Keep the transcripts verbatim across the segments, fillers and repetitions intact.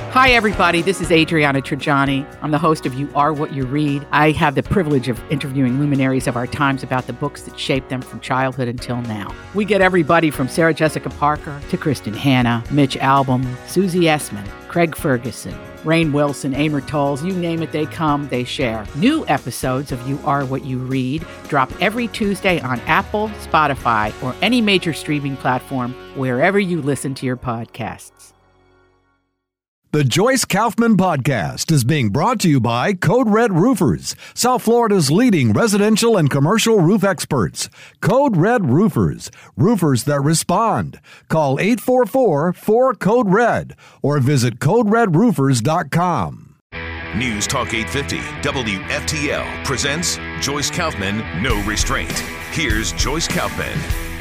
Hi, everybody. This is Adriana Trajani. I'm the host of You Are What You Read. I have the privilege of interviewing luminaries of our times about the books that shaped them from childhood until now. We get everybody from Sarah Jessica Parker to Kristen Hanna, Mitch Albom, Susie Essman, Craig Ferguson, Rainn Wilson, Amor Towles, you name it, they come, they share. New episodes of You Are What You Read drop every Tuesday on Apple, Spotify, or any major streaming platform wherever you listen to your podcasts. The Joyce Kaufman Podcast is being brought to you by Code Red Roofers, South Florida's leading residential and commercial roof experts. Code Red Roofers, roofers that respond. Call eight four four, four, code red or visit code red roofers dot com. News Talk eight fifty W F T L presents Joyce Kaufman, No Restraint. Here's Joyce Kaufman.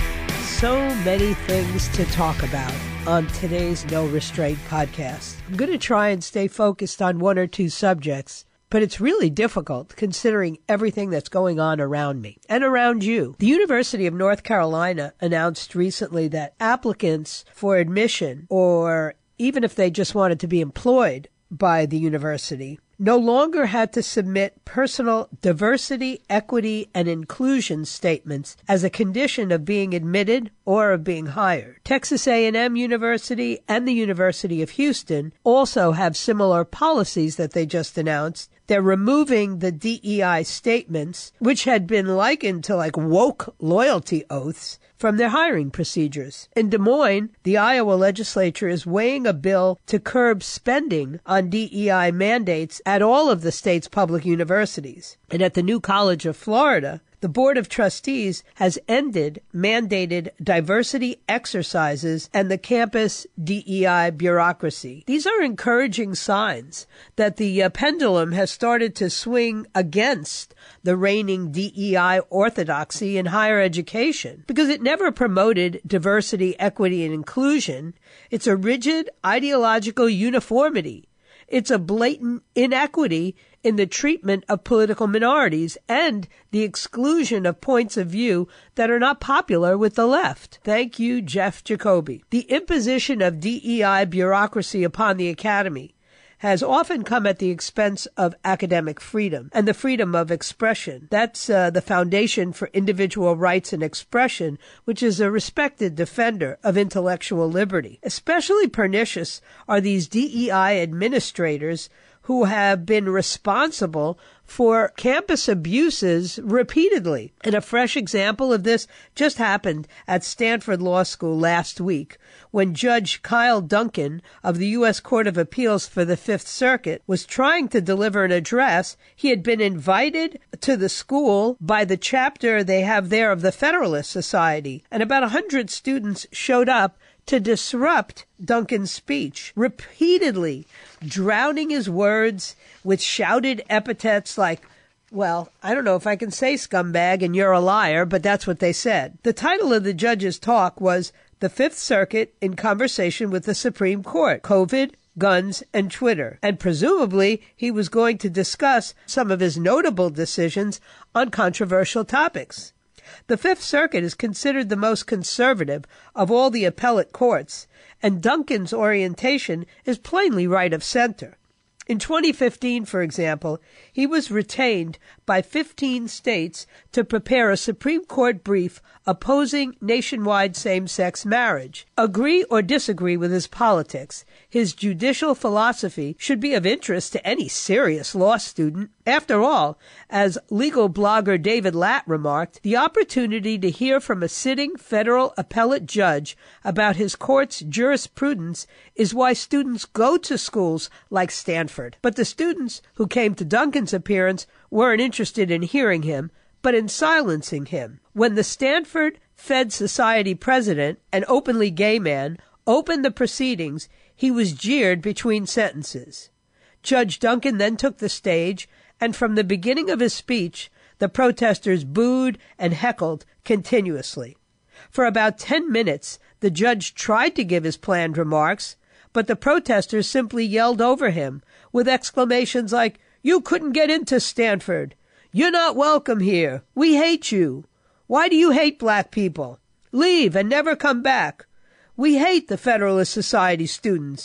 So many things to talk about on today's No Restraint podcast. I'm going to try and stay focused on one or two subjects, but it's really difficult considering everything that's going on around me and around you. The University of North Carolina announced recently that applicants for admission, or even if they just wanted to be employed by the university, no longer had to submit personal diversity, equity, and inclusion statements as a condition of being admitted or of being hired. Texas A and M University and the University of Houston also have similar policies that they just announced. They're removing the D E I statements, which had been likened to like woke loyalty oaths, from their hiring procedures. In Des Moines, the Iowa legislature is weighing a bill to curb spending on D E I mandates at all of the state's public universities. And at the New College of Florida, the Board of Trustees has ended mandated diversity exercises and the campus D E I bureaucracy. These are encouraging signs that the uh, pendulum has started to swing against the reigning D E I orthodoxy in higher education, because it never promoted diversity, equity, and inclusion. It's a rigid ideological uniformity. It's a blatant inequity in the treatment of political minorities and the exclusion of points of view that are not popular with the left. Thank you, Jeff Jacoby. The imposition of D E I bureaucracy upon the academy has often come at the expense of academic freedom and the freedom of expression. That's uh, the foundation for individual rights and expression, which is a respected defender of intellectual liberty. Especially pernicious are these D E I administrators who have been responsible for campus abuses repeatedly. And a fresh example of this just happened at Stanford Law School last week, when Judge Kyle Duncan of the U S Court of Appeals for the Fifth Circuit was trying to deliver an address. He had been invited to the school by the chapter they have there of the Federalist Society, and about a hundred students showed up to disrupt Duncan's speech, repeatedly drowning his words with shouted epithets like, well, I don't know if I can say scumbag and you're a liar, but that's what they said. The title of the judge's talk was The Fifth Circuit in Conversation with the Supreme Court, COVID, Guns, and Twitter. And presumably, he was going to discuss some of his notable decisions on controversial topics. The Fifth Circuit is considered the most conservative of all the appellate courts, and Duncan's orientation is plainly right of center. In twenty fifteen, for example, he was retained by fifteen states to prepare a Supreme Court brief opposing nationwide same-sex marriage. Agree or disagree with his politics, his judicial philosophy should be of interest to any serious law student. After all, as legal blogger David Latt remarked, the opportunity to hear from a sitting federal appellate judge about his court's jurisprudence is why students go to schools like Stanford. But the students who came to Duncan's appearance weren't interested in hearing him, but in silencing him. When the Stanford Fed Society president, an openly gay man, opened the proceedings, he was jeered between sentences. Judge Duncan then took the stage, and from the beginning of his speech, the protesters booed and heckled continuously. For about ten minutes, the judge tried to give his planned remarks, but the protesters simply yelled over him with exclamations like, "You couldn't get into Stanford. You're not welcome here. We hate you. Why do you hate black people? Leave and never come back. We hate the Federalist Society students,"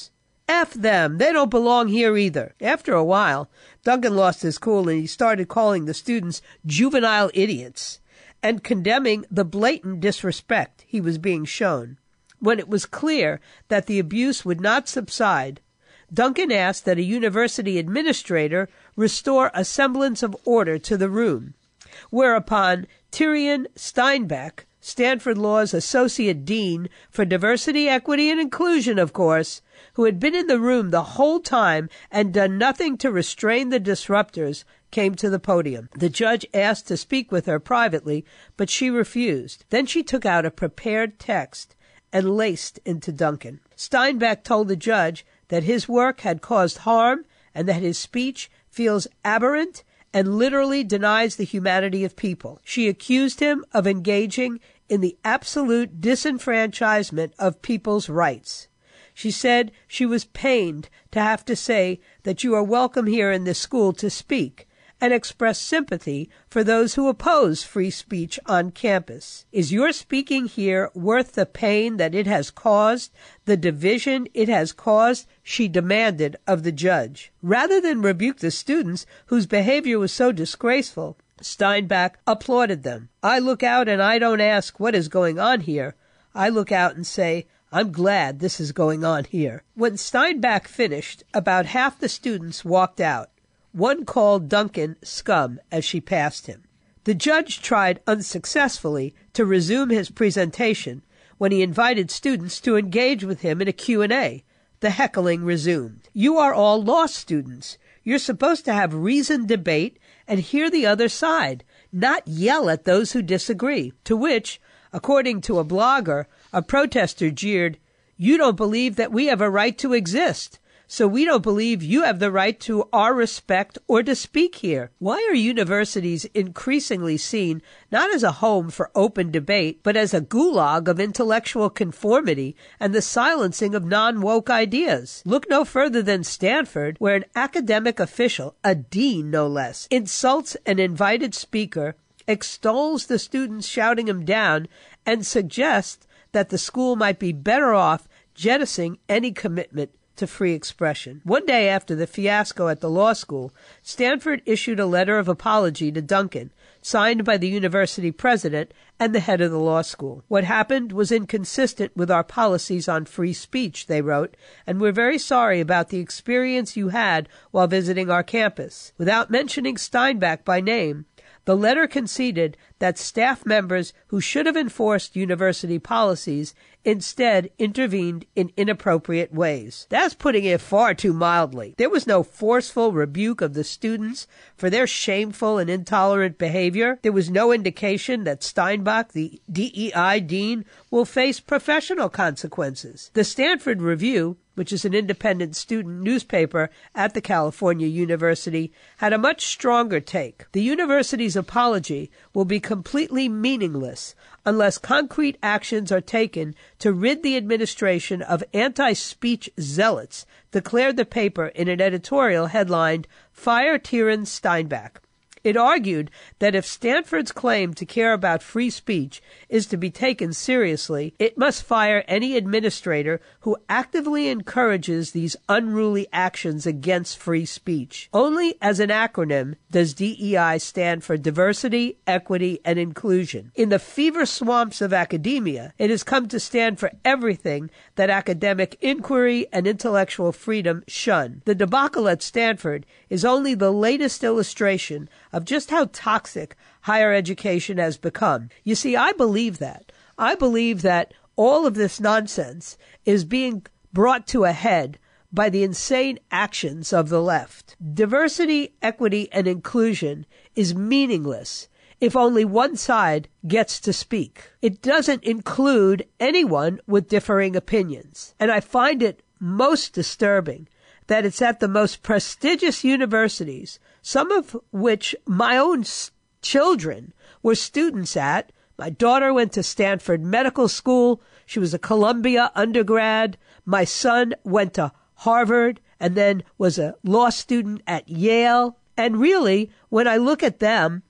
F them. They don't belong here either. After a while, Duncan lost his cool and he started calling the students juvenile idiots and condemning the blatant disrespect he was being shown. When it was clear that the abuse would not subside, Duncan asked that a university administrator restore a semblance of order to the room, whereupon Tyrion Steinbeck, Stanford Law's Associate Dean for Diversity, Equity, and Inclusion, of course, who had been in the room the whole time and done nothing to restrain the disruptors, came to the podium. The judge asked to speak with her privately, but she refused. Then she took out a prepared text and laced into Duncan. Steinbeck told the judge that his work had caused harm and that his speech feels aberrant and literally denies the humanity of people. She accused him of engaging in the absolute disenfranchisement of people's rights. She said she was pained to have to say that you are welcome here in this school to speak and express sympathy for those who oppose free speech on campus. Is your speaking here worth the pain that it has caused, the division it has caused? She demanded of the judge. Rather than rebuke the students whose behavior was so disgraceful, Steinbeck applauded them. I look out and I don't ask what is going on here. I look out and say, I'm glad this is going on here. When Steinbeck finished, about half the students walked out. One called Duncan scum as she passed him. The judge tried unsuccessfully to resume his presentation when he invited students to engage with him in a Q and A. The heckling resumed. You are all law students. You're supposed to have reasoned debate and hear the other side, not yell at those who disagree. To which, according to a blogger, a protester jeered, you don't believe that we have a right to exist, so we don't believe you have the right to our respect or to speak here. Why are universities increasingly seen not as a home for open debate, but as a gulag of intellectual conformity and the silencing of non-woke ideas? Look no further than Stanford, where an academic official, a dean no less, insults an invited speaker, extols the students shouting him down, and suggests that the school might be better off jettisoning any commitment to free expression. One day after the fiasco at the law school, Stanford issued a letter of apology to Duncan, signed by the university president and the head of the law school. What happened was inconsistent with our policies on free speech, they wrote, and we're very sorry about the experience you had while visiting our campus. Without mentioning Steinbeck by name, the letter conceded that staff members who should have enforced university policies instead intervened in inappropriate ways. That's putting it far too mildly. There was no forceful rebuke of the students for their shameful and intolerant behavior. There was no indication that Steinbeck, the D E I dean, will face professional consequences. The Stanford Review, which is an independent student newspaper at the California University, had a much stronger take. The university's apology will be completely meaningless unless concrete actions are taken to rid the administration of anti-speech zealots, declared the paper in an editorial headlined, Fire Tyrion Steinbeck. It argued that if Stanford's claim to care about free speech is to be taken seriously, it must fire any administrator who actively encourages these unruly actions against free speech. Only as an acronym does D E I stand for Diversity, Equity, and Inclusion. In the fever swamps of academia, it has come to stand for everything that academic inquiry and intellectual freedom shun. The debacle at Stanford is only the latest illustration of just how toxic higher education has become. You see, I believe that. I believe that all of this nonsense is being brought to a head by the insane actions of the left. Diversity, equity, and inclusion is meaningless if only one side gets to speak. It doesn't include anyone with differing opinions. And I find it most disturbing that it's at the most prestigious universities, some of which my own s- children were students at. My daughter went to Stanford Medical School. She was a Columbia undergrad. My son went to Harvard and then was a law student at Yale. And really, when I look at them,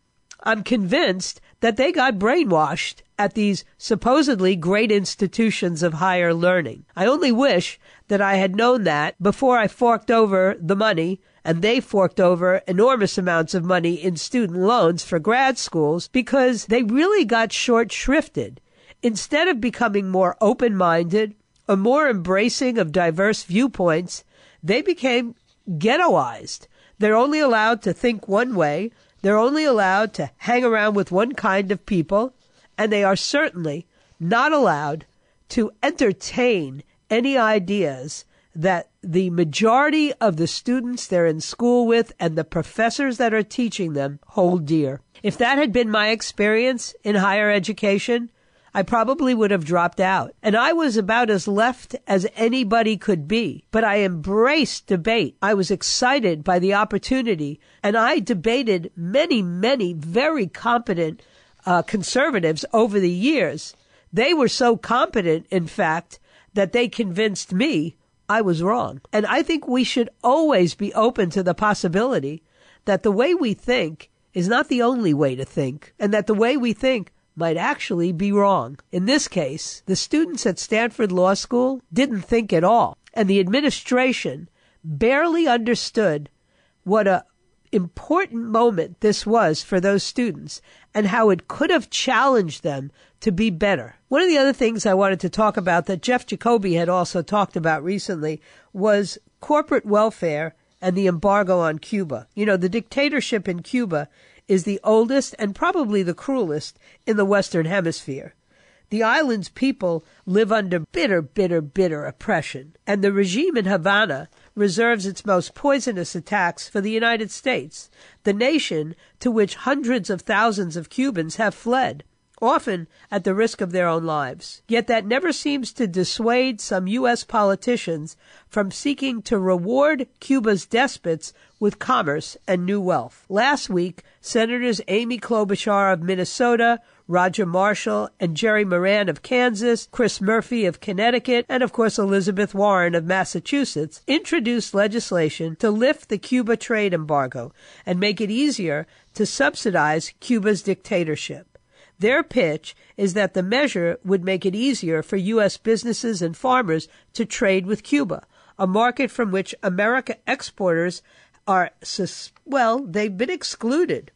I'm convinced that they got brainwashed at these supposedly great institutions of higher learning. I only wish that I had known that before I forked over the money, and they forked over enormous amounts of money in student loans for grad schools, because they really got short-shrifted. Instead of becoming more open-minded or more embracing of diverse viewpoints, they became ghettoized. They're only allowed to think one way. They're only allowed to hang around with one kind of people. And they are certainly not allowed to entertain any ideas that the majority of the students they're in school with and the professors that are teaching them hold dear. If that had been my experience in higher education, I probably would have dropped out. And I was about as left as anybody could be. But I embraced debate. I was excited by the opportunity. And I debated many, many very competent uh, conservatives over the years. They were so competent, in fact, that they convinced me I was wrong. And I think we should always be open to the possibility that the way we think is not the only way to think, and that the way we think might actually be wrong. In this case, the students at Stanford Law School didn't think at all, and the administration barely understood what a important moment this was for those students and how it could have challenged them to be better. One of the other things I wanted to talk about that Jeff Jacoby had also talked about recently was corporate welfare and the embargo on Cuba. You know, the dictatorship in Cuba is the oldest and probably the cruelest in the Western Hemisphere. The island's people live under bitter, bitter, bitter oppression, and the regime in Havana reserves its most poisonous attacks for the United States, the nation to which hundreds of thousands of Cubans have fled, often at the risk of their own lives. Yet that never seems to dissuade some U S politicians from seeking to reward Cuba's despots with commerce and new wealth. Last week, Senators Amy Klobuchar of Minnesota, Roger Marshall, and Jerry Moran of Kansas, Chris Murphy of Connecticut, and of course Elizabeth Warren of Massachusetts introduced legislation to lift the Cuba trade embargo and make it easier to subsidize Cuba's dictatorship. Their pitch is that the measure would make it easier for U S businesses and farmers to trade with Cuba, a market from which America exporters are, well, they've been excluded.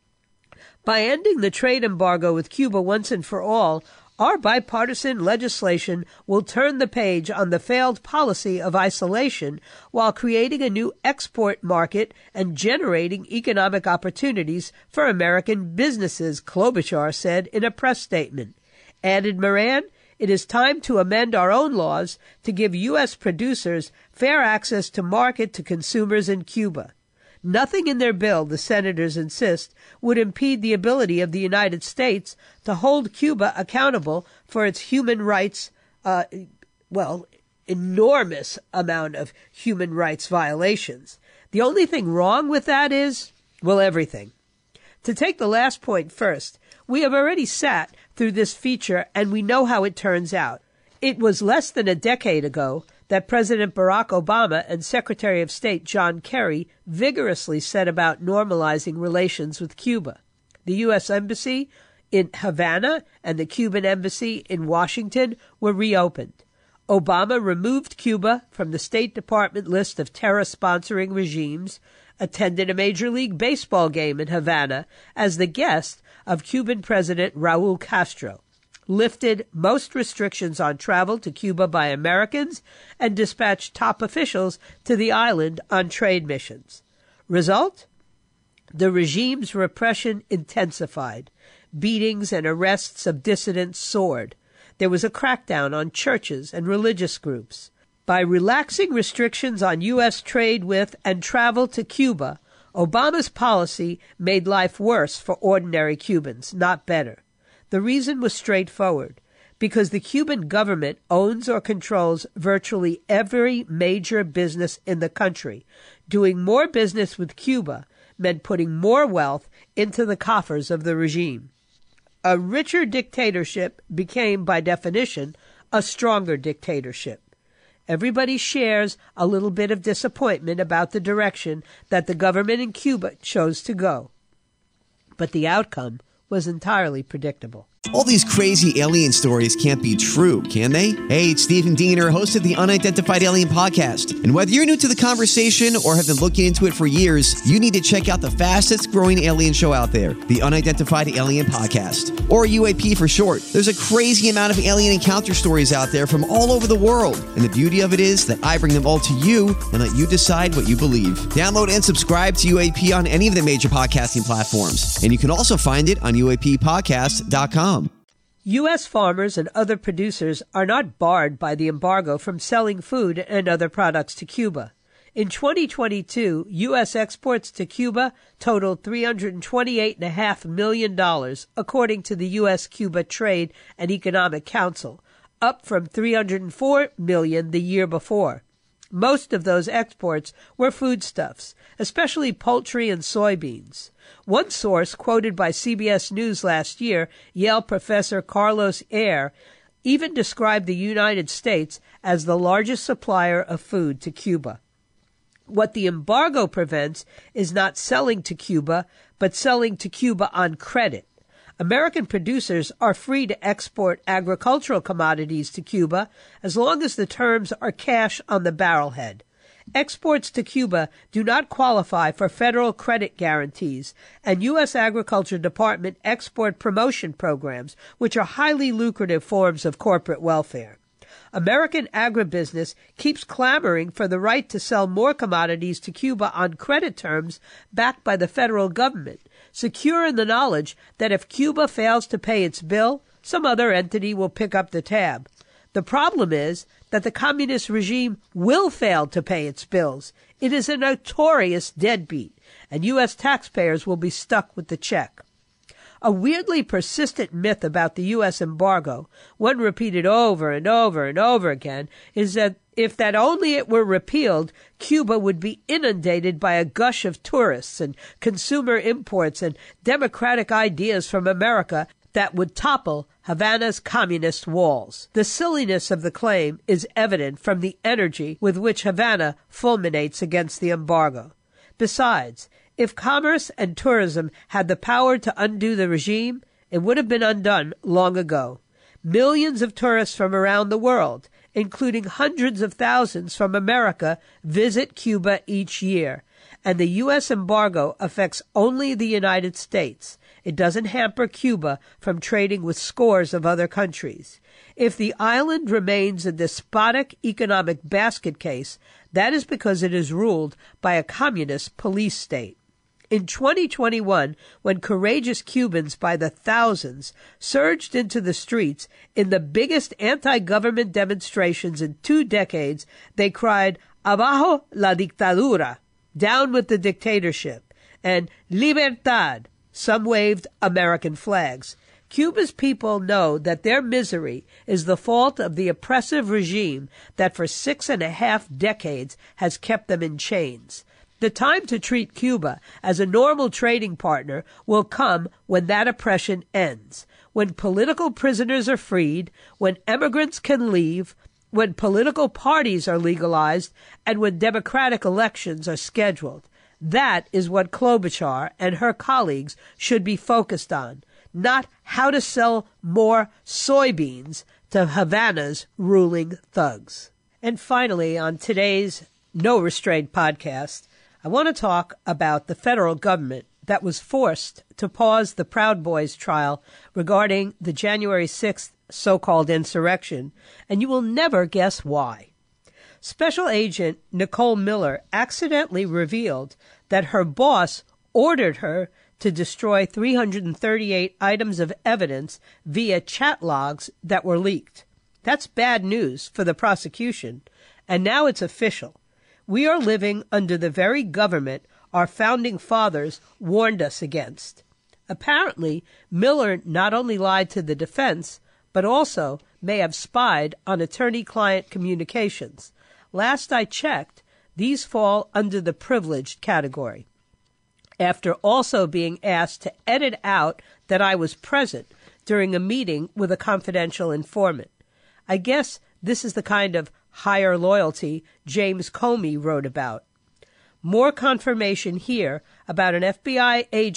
By ending the trade embargo with Cuba once and for all, our bipartisan legislation will turn the page on the failed policy of isolation while creating a new export market and generating economic opportunities for American businesses, Klobuchar said in a press statement. Added Moran, it is time to amend our own laws to give U S producers fair access to market to consumers in Cuba. Nothing in their bill, the senators insist, would impede the ability of the United States to hold Cuba accountable for its human rights, uh, well, enormous amount of human rights violations. The only thing wrong with that is, well, everything. To take the last point first, we have already sat through this feature and we know how it turns out. It was less than a decade ago that President Barack Obama and Secretary of State John Kerry vigorously set about normalizing relations with Cuba. The U S Embassy in Havana and the Cuban Embassy in Washington were reopened. Obama removed Cuba from the State Department list of terror-sponsoring regimes, attended a Major League Baseball game in Havana as the guest of Cuban President Raul Castro, lifted most restrictions on travel to Cuba by Americans, and dispatched top officials to the island on trade missions. Result? The regime's repression intensified. Beatings and arrests of dissidents soared. There was a crackdown on churches and religious groups. By relaxing restrictions on U S trade with and travel to Cuba, Obama's policy made life worse for ordinary Cubans, not better. The reason was straightforward, because the Cuban government owns or controls virtually every major business in the country. Doing more business with Cuba meant putting more wealth into the coffers of the regime. A richer dictatorship became, by definition, a stronger dictatorship. Everybody shares a little bit of disappointment about the direction that the government in Cuba chose to go. But the outcome was entirely predictable. All these crazy alien stories can't be true, can they? Hey, it's Stephen Diener, host of the Unidentified Alien Podcast. And whether you're new to the conversation or have been looking into it for years, you need to check out the fastest growing alien show out there, the Unidentified Alien Podcast, or U A P for short. There's a crazy amount of alien encounter stories out there from all over the world. And the beauty of it is that I bring them all to you and let you decide what you believe. Download and subscribe to U A P on any of the major podcasting platforms. And you can also find it on U A P podcast dot com. U S farmers and other producers are not barred by the embargo from selling food and other products to Cuba. In twenty twenty-two, U S exports to Cuba totaled three hundred twenty-eight point five million dollars, according to the U S-Cuba Trade and Economic Council, up from three hundred four million dollars the year before. Most of those exports were foodstuffs, especially poultry and soybeans. One source, quoted by C B S News last year, Yale professor Carlos Ayer, even described the United States as the largest supplier of food to Cuba. What the embargo prevents is not selling to Cuba, but selling to Cuba on credit. American producers are free to export agricultural commodities to Cuba as long as the terms are cash on the barrelhead. Exports to Cuba do not qualify for federal credit guarantees and U S Agriculture Department export promotion programs, which are highly lucrative forms of corporate welfare. American agribusiness keeps clamoring for the right to sell more commodities to Cuba on credit terms backed by the federal government, secure in the knowledge that if Cuba fails to pay its bill, some other entity will pick up the tab. The problem is that the communist regime will fail to pay its bills. It is a notorious deadbeat, and U S taxpayers will be stuck with the check. A weirdly persistent myth about the U S embargo, one repeated over and over and over again, is that if that only it were repealed, Cuba would be inundated by a gush of tourists and consumer imports and democratic ideas from America that would topple Havana's communist walls. The silliness of the claim is evident from the energy with which Havana fulminates against the embargo. Besides, if commerce and tourism had the power to undo the regime, it would have been undone long ago. Millions of tourists from around the world, including hundreds of thousands from America, visit Cuba each year, and the U S embargo affects only the United States. It doesn't hamper Cuba from trading with scores of other countries. If the island remains a despotic economic basket case, that is because it is ruled by a communist police state. In twenty twenty-one, when courageous Cubans by the thousands surged into the streets in the biggest anti-government demonstrations in two decades, they cried, "Abajo la dictadura," down with the dictatorship, and "Libertad." Some waved American flags. Cuba's people know that their misery is the fault of the oppressive regime that for six and a half decades has kept them in chains. The time to treat Cuba as a normal trading partner will come when that oppression ends, when political prisoners are freed, when immigrants can leave, when political parties are legalized, and when democratic elections are scheduled. That is what Klobuchar and her colleagues should be focused on, not how to sell more soybeans to Havana's ruling thugs. And finally, on today's No Restraint podcast, I want to talk about the federal government that was forced to pause the Proud Boys trial regarding the January sixth so-called insurrection, and you will never guess why. Special Agent Nicole Miller accidentally revealed that her boss ordered her to destroy three hundred thirty-eight items of evidence via chat logs that were leaked. That's bad news for the prosecution, and now it's official. We are living under the very government our founding fathers warned us against. Apparently, Miller not only lied to the defense, but also may have spied on attorney-client communications. Last I checked, these fall under the privileged category. After also being asked to edit out that I was present during a meeting with a confidential informant. I guess this is the kind of higher loyalty James Comey wrote about. More confirmation here about an F B I agent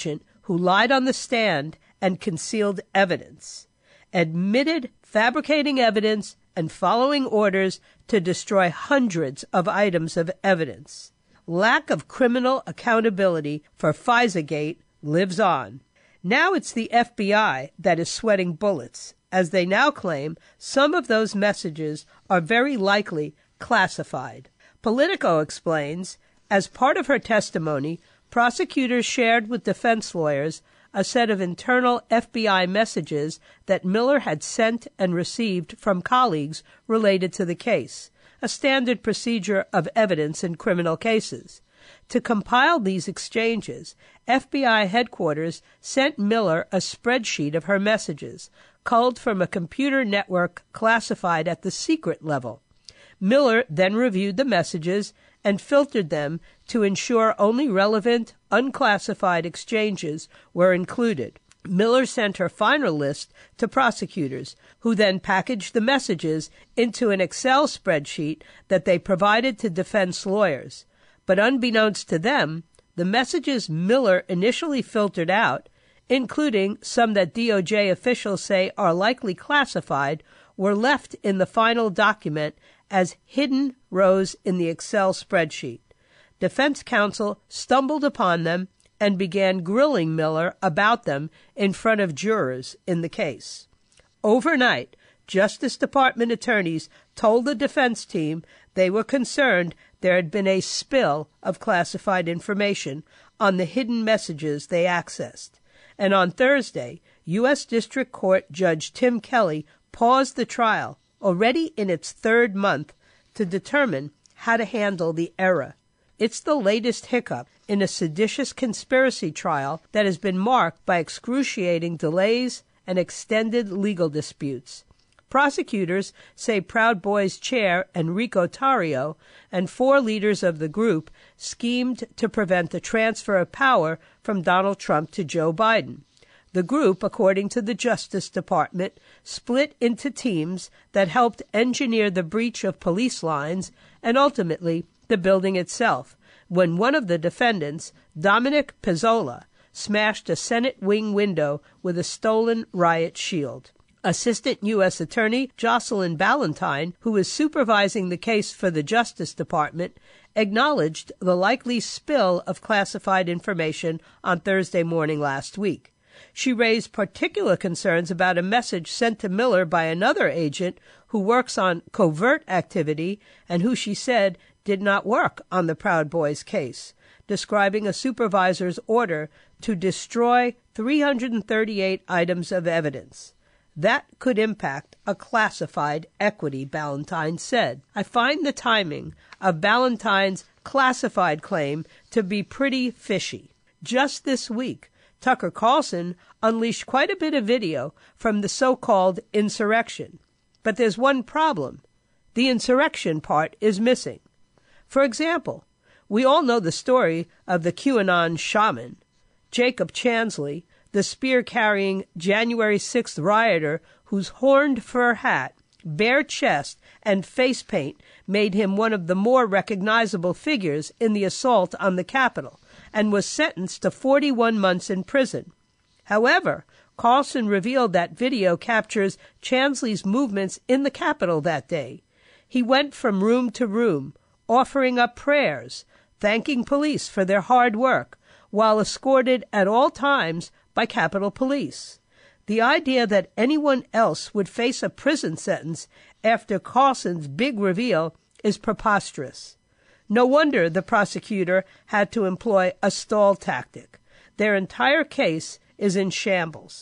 who lied on the stand and concealed evidence, admitted fabricating evidence and following orders to destroy hundreds of items of evidence. Lack of criminal accountability for FISAgate lives on. Now it's the F B I that is sweating bullets, as they now claim some of those messages are very likely classified. Politico explains, as part of her testimony, prosecutors shared with defense lawyers a set of internal F B I messages that Miller had sent and received from colleagues related to the case, a standard procedure of evidence in criminal cases. To compile these exchanges, F B I headquarters sent Miller a spreadsheet of her messages, culled from a computer network classified at the secret level. Miller then reviewed the messages and filtered them to ensure only relevant, unclassified exchanges were included. Miller sent her final list to prosecutors, who then packaged the messages into an Excel spreadsheet that they provided to defense lawyers. But unbeknownst to them, the messages Miller initially filtered out, including some that D O J officials say are likely classified, were left in the final document as hidden rows in the Excel spreadsheet. Defense counsel stumbled upon them and began grilling Miller about them in front of jurors in the case. Overnight, Justice Department attorneys told the defense team they were concerned there had been a spill of classified information on the hidden messages they accessed. And on Thursday, U S District Court Judge Tim Kelly paused the trial, already in its third month, to determine how to handle the error. It's the latest hiccup in a seditious conspiracy trial that has been marked by excruciating delays and extended legal disputes. Prosecutors say Proud Boys chair Enrico Tarrio and four leaders of the group schemed to prevent the transfer of power from Donald Trump to Joe Biden. The group, according to the Justice Department, split into teams that helped engineer the breach of police lines and ultimately the building itself, when one of the defendants, Dominic Pezzola, smashed a Senate wing window with a stolen riot shield. Assistant U S Attorney Jocelyn Ballantine, who is supervising the case for the Justice Department, acknowledged the likely spill of classified information on Thursday morning last week. She raised particular concerns about a message sent to Miller by another agent who works on covert activity and who she said did not work on the Proud Boys case, describing a supervisor's order to destroy three hundred thirty-eight items of evidence. That could impact a classified equity, Ballantine said. I find the timing of Ballantine's classified claim to be pretty fishy. Just this week, Tucker Carlson unleashed quite a bit of video from the so-called insurrection. But there's one problem. The insurrection part is missing. For example, we all know the story of the QAnon shaman, Jacob Chansley, the spear-carrying January sixth rioter whose horned fur hat, bare chest, and face paint made him one of the more recognizable figures in the assault on the Capitol, and was sentenced to forty-one months in prison. However, Carlson revealed that video captures Chansley's movements in the Capitol that day. He went from room to room, offering up prayers, thanking police for their hard work, while escorted at all times by Capitol Police. The idea that anyone else would face a prison sentence after Carlson's big reveal is preposterous. No wonder the prosecutor had to employ a stall tactic. Their entire case is in shambles.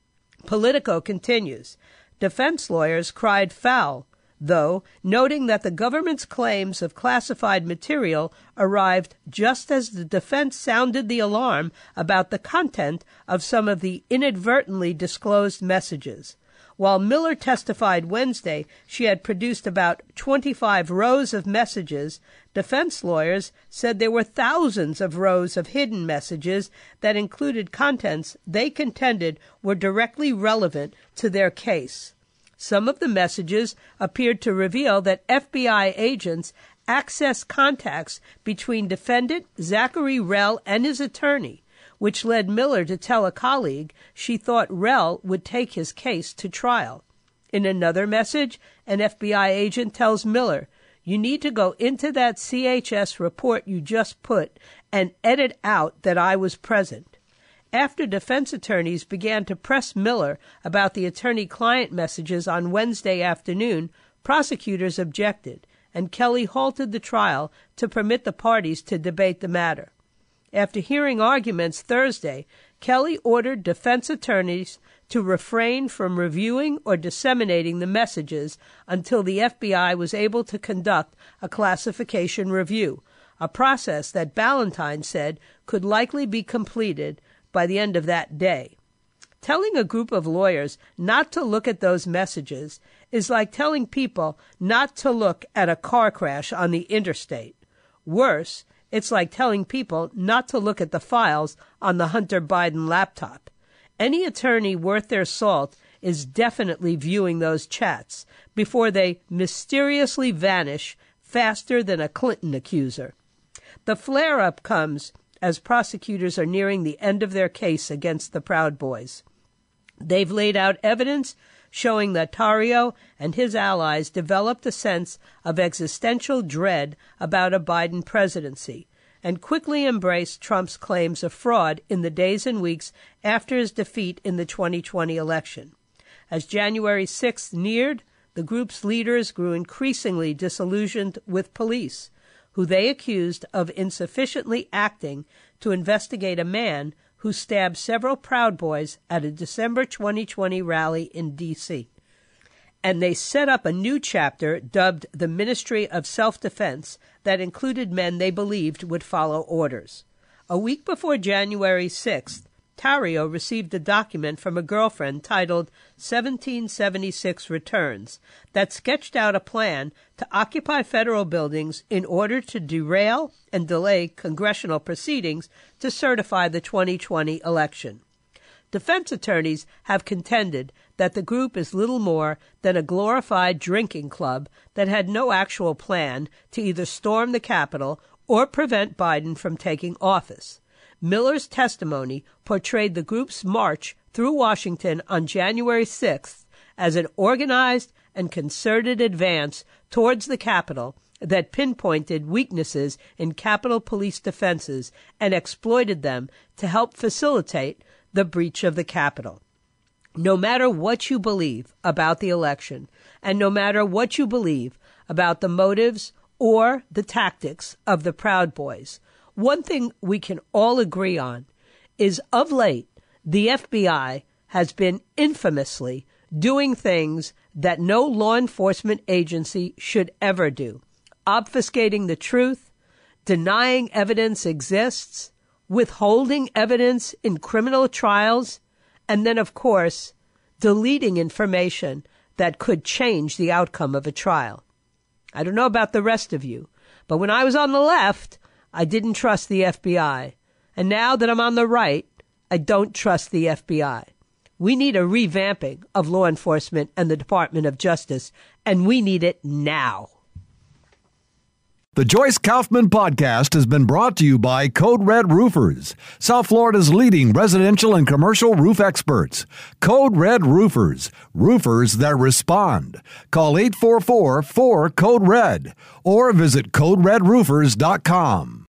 Politico continues. Defense lawyers cried foul, though, noting that the government's claims of classified material arrived just as the defense sounded the alarm about the content of some of the inadvertently disclosed messages. While Miller testified Wednesday she had produced about twenty-five rows of messages, defense lawyers said there were thousands of rows of hidden messages that included contents they contended were directly relevant to their case. Some of the messages appeared to reveal that F B I agents accessed contacts between defendant Zachary Rell and his attorney, which led Miller to tell a colleague she thought Rell would take his case to trial. In another message, an F B I agent tells Miller, "You need to go into that C H S report you just put and edit out that I was present." After defense attorneys began to press Miller about the attorney-client messages on Wednesday afternoon, prosecutors objected, and Kelly halted the trial to permit the parties to debate the matter. After hearing arguments Thursday, Kelly ordered defense attorneys to refrain from reviewing or disseminating the messages until the F B I was able to conduct a classification review, a process that Ballantyne said could likely be completed by the end of that day. Telling a group of lawyers not to look at those messages is like telling people not to look at a car crash on the interstate. Worse, it's like telling people not to look at the files on the Hunter Biden laptop. Any attorney worth their salt is definitely viewing those chats before they mysteriously vanish faster than a Clinton accuser. The flare-up comes as prosecutors are nearing the end of their case against the Proud Boys. They've laid out evidence showing that Tarrio and his allies developed a sense of existential dread about a Biden presidency and quickly embraced Trump's claims of fraud in the days and weeks after his defeat in the twenty twenty election. As January sixth neared, the group's leaders grew increasingly disillusioned with police, who they accused of insufficiently acting to investigate a man who stabbed several Proud Boys at a December twenty twenty rally in D C And they set up a new chapter dubbed the Ministry of Self-Defense that included men they believed would follow orders. A week before January sixth, Tarrio received a document from a girlfriend titled seventeen seventy-six Returns that sketched out a plan to occupy federal buildings in order to derail and delay congressional proceedings to certify the twenty twenty election. Defense attorneys have contended that the group is little more than a glorified drinking club that had no actual plan to either storm the Capitol or prevent Biden from taking office. Miller's testimony portrayed the group's march through Washington on January sixth as an organized and concerted advance towards the Capitol that pinpointed weaknesses in Capitol Police defenses and exploited them to help facilitate the breach of the Capitol. No matter what you believe about the election, and no matter what you believe about the motives or the tactics of the Proud Boys, one thing we can all agree on is, of late, the F B I has been infamously doing things that no law enforcement agency should ever do: obfuscating the truth, denying evidence exists, withholding evidence in criminal trials, and then, of course, deleting information that could change the outcome of a trial. I don't know about the rest of you, but when I was on the left, I didn't trust the F B I. And now that I'm on the right, I don't trust the F B I. We need a revamping of law enforcement and the Department of Justice, and we need it now. The Joyce Kaufman Podcast has been brought to you by Code Red Roofers, South Florida's leading residential and commercial roof experts. Code Red Roofers, roofers that respond. Call eight four four, four, code red or visit code red roofers dot com.